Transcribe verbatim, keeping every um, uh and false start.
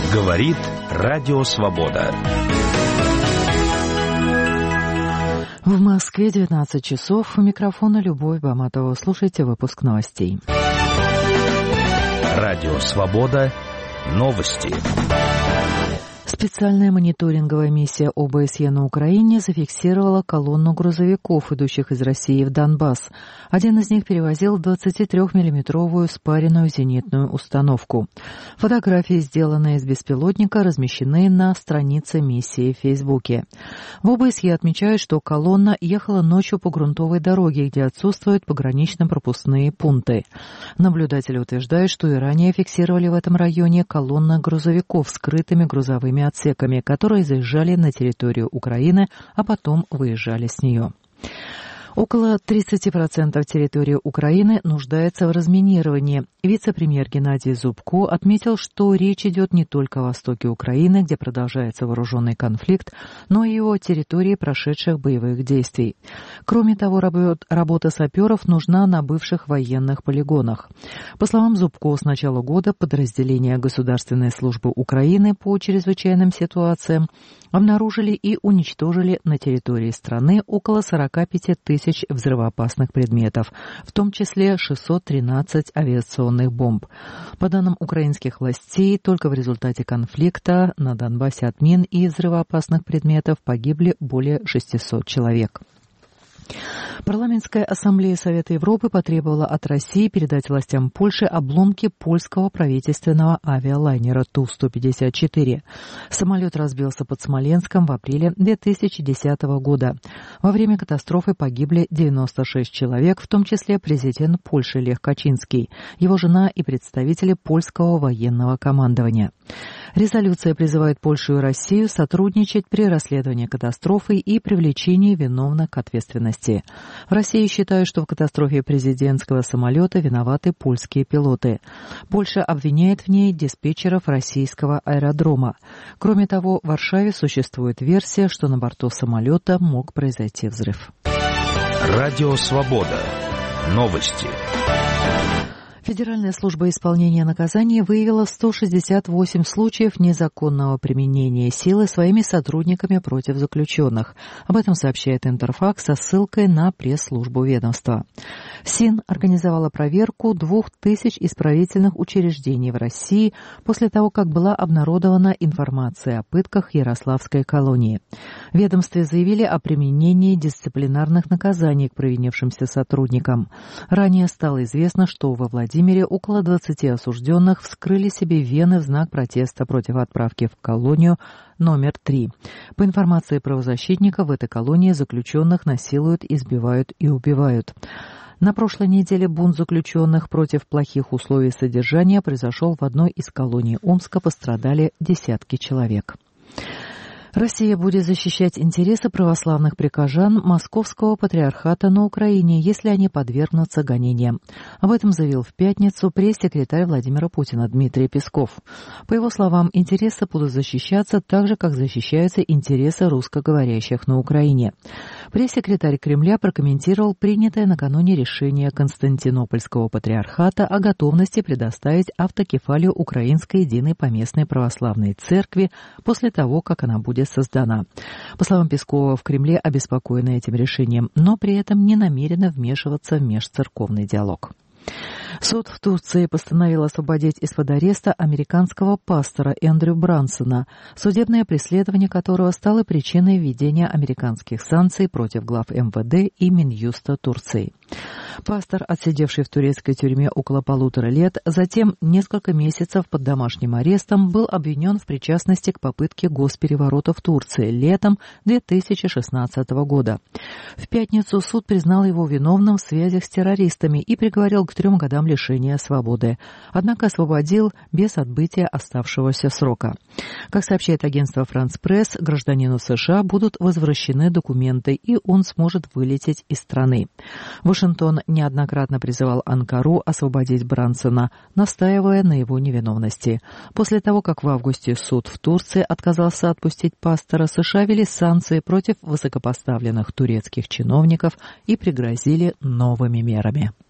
Говорит Радио Свобода. В Москве девятнадцать часов. У микрофона Любовь Баматова. Слушайте выпуск новостей. Радио Свобода. Новости. Специальная мониторинговая миссия О Бэ Эс Е на Украине зафиксировала колонну грузовиков, идущих из России в Донбасс. Один из них перевозил двадцатитрёхмиллиметровую спаренную зенитную установку. Фотографии, сделанные из беспилотника, размещены на странице миссии в Фейсбуке. В О Бэ Эс Е отмечают, что колонна ехала ночью по грунтовой дороге, где отсутствуют погранично-пропускные пункты. Наблюдатели утверждают, что и ранее фиксировали в этом районе колонны грузовиков с скрытыми грузовыми отсеками, которые заезжали на территорию Украины, а потом выезжали с нее. Около тридцати процентов территории Украины нуждается в разминировании. Вице-премьер Геннадий Зубко отметил, что речь идет не только о востоке Украины, где продолжается вооруженный конфликт, но и о территории прошедших боевых действий. Кроме того, работа саперов нужна на бывших военных полигонах. По словам Зубко, с начала года подразделения Государственной службы Украины по чрезвычайным ситуациям обнаружили и уничтожили на территории страны около сорока пяти тысяч взрывоопасных предметов, в том числе шестьсот тринадцать авиационных бомб. По данным украинских властей, только в результате конфликта на Донбассе от мин и взрывоопасных предметов погибли более шестисот человек. Парламентская ассамблея Совета Европы потребовала от России передать властям Польши обломки польского правительственного авиалайнера Ту сто пятьдесят четыре. Самолет разбился под Смоленском в апреле две тысячи десятого года. Во время катастрофы погибли девяносто шесть человек, в том числе президент Польши Лех Качинский, его жена и представители польского военного командования. Резолюция призывает Польшу и Россию сотрудничать при расследовании катастрофы и привлечении виновных к ответственности. В России считают, что в катастрофе президентского самолета виноваты польские пилоты. Польша обвиняет в ней диспетчеров российского аэродрома. Кроме того, в Варшаве существует версия, что на борту самолета мог произойти взрыв. Радио Свобода. Новости. Федеральная служба исполнения наказаний выявила сто шестьдесят восемь случаев незаконного применения силы своими сотрудниками против заключенных. Об этом сообщает Интерфакс со ссылкой на пресс-службу ведомства. ФСИН организовала проверку двух тысяч исправительных учреждений в России после того, как была обнародована информация о пытках Ярославской колонии. В ведомстве заявили о применении дисциплинарных наказаний к провинившимся сотрудникам. Ранее стало известно, что во Владимире В Владимире около двадцати осужденных вскрыли себе вены в знак протеста против отправки в колонию номер три. По информации правозащитников, в этой колонии заключенных насилуют, избивают и убивают. На прошлой неделе бунт заключенных против плохих условий содержания произошел в одной из колоний Омска, пострадали десятки человек. Россия будет защищать интересы православных прихожан Московского патриархата на Украине, если они подвергнутся гонениям. Об этом заявил в пятницу пресс-секретарь Владимира Путина Дмитрий Песков. По его словам, интересы будут защищаться так же, как защищаются интересы русскоговорящих на Украине. Пресс-секретарь Кремля прокомментировал принятое накануне решение Константинопольского патриархата о готовности предоставить автокефалию Украинской единой поместной православной церкви после того, как она будет создана. По словам Пескова, в Кремле обеспокоены этим решением, но при этом не намерены вмешиваться в межцерковный диалог. Суд в Турции постановил освободить из-под ареста американского пастора Эндрю Брансона, судебное преследование которого стало причиной введения американских санкций против глав эм вэ дэ и Минюста Турции. Пастор, отсидевший в турецкой тюрьме около полутора лет, затем несколько месяцев под домашним арестом, был обвинен в причастности к попытке госпереворота в Турции летом две тысячи шестнадцатого года. В пятницу суд признал его виновным в связях с террористами и приговорил к трем годам лишения свободы, однако освободил без отбытия оставшегося срока. Как сообщает агентство «Франс Пресс», гражданину США будут возвращены документы, и он сможет вылететь из страны. Вашингтон неоднократно призывал Анкару освободить Брансона, настаивая на его невиновности. После того, как в августе суд в Турции отказался отпустить пастора, США ввели санкции против высокопоставленных турецких чиновников и пригрозили новыми мерами.